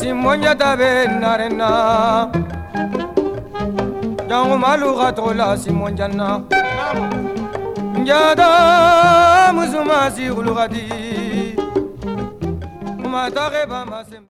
Simonja tabe narena Jango malu gatola Simonjana Njada musuma si ulugadi Kuma tage ba masem